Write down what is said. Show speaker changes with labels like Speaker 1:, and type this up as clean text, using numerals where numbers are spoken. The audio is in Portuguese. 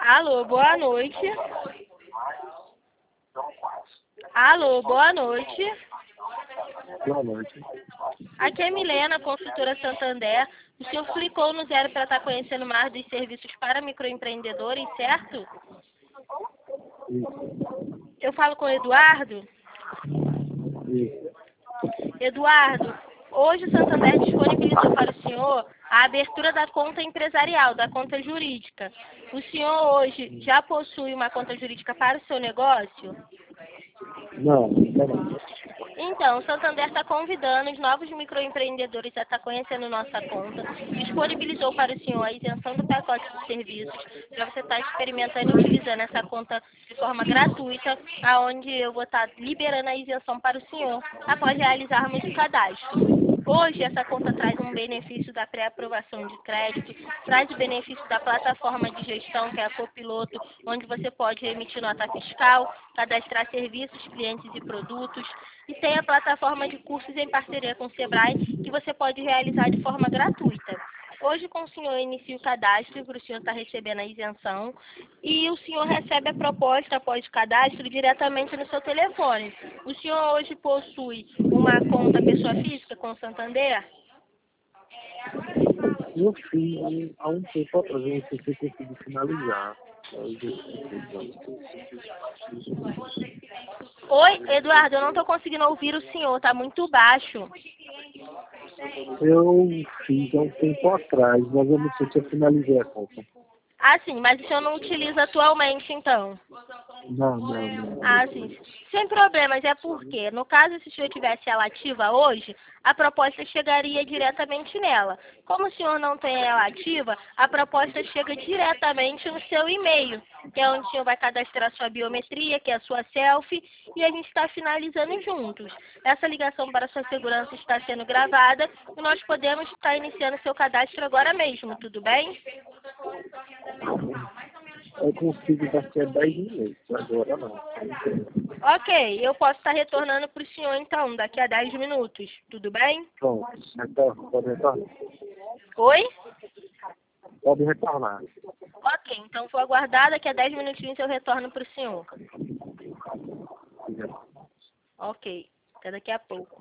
Speaker 1: Alô, boa noite. Alô, boa noite.
Speaker 2: Boa noite.
Speaker 1: Aqui é Milena, consultora Santander. O senhor clicou no 0 para estar conhecendo mais dos serviços para microempreendedores, certo?
Speaker 2: Isso.
Speaker 1: Eu falo com o Eduardo.
Speaker 2: Isso.
Speaker 1: Eduardo, hoje o Santander disponibilizou para o senhor a abertura da conta empresarial, da conta jurídica. O senhor hoje já possui uma conta jurídica para o seu negócio?
Speaker 2: Não, não.
Speaker 1: Então, o Santander está convidando os novos microempreendedores a estar conhecendo nossa conta. Disponibilizou para o senhor a isenção do pacote de serviços para você estar experimentando e utilizando essa conta de forma gratuita, aonde eu vou estar liberando a isenção para o senhor após realizarmos o cadastro. Hoje, essa conta traz um benefício da pré-aprovação de crédito, traz o benefício da plataforma de gestão, que é a Copiloto, onde você pode emitir nota fiscal, cadastrar serviços, clientes e produtos, e tem a plataforma de cursos em parceria com o Sebrae, que você pode realizar de forma gratuita. Hoje, com o senhor, inicia o cadastro para o senhor estar recebendo a isenção e o senhor recebe a proposta após o cadastro diretamente no seu telefone. O senhor hoje possui uma conta pessoa física com o Santander?
Speaker 2: Eu fiz há um tempo atrás, eu não sei se eu consegui finalizar.
Speaker 1: Oi, Eduardo, eu não estou conseguindo ouvir o senhor, está muito baixo.
Speaker 2: Eu fiz há um tempo atrás, mas eu não sei se eu finalizei a conta.
Speaker 1: Ah, sim, mas o senhor não utiliza atualmente, então?
Speaker 2: Não.
Speaker 1: Ah, sim. Sem problemas, é porque, no caso, se o senhor tivesse ela ativa hoje, a proposta chegaria diretamente nela. Como o senhor não tem ela ativa, a proposta chega diretamente no seu e-mail, que é onde o senhor vai cadastrar sua biometria, que é a sua selfie, e a gente está finalizando juntos. Essa ligação para sua segurança está sendo gravada e nós podemos estar iniciando seu cadastro agora mesmo, tudo bem?
Speaker 2: Eu consigo daqui a 10 minutos, agora não.
Speaker 1: Ok, eu posso estar retornando para o senhor então, daqui a 10 minutos, tudo bem?
Speaker 2: Pronto, retorno, pode retornar.
Speaker 1: Oi?
Speaker 2: Pode retornar.
Speaker 1: Ok, então vou aguardar, daqui a 10 minutinhos eu retorno para o senhor. Ok, até daqui a pouco.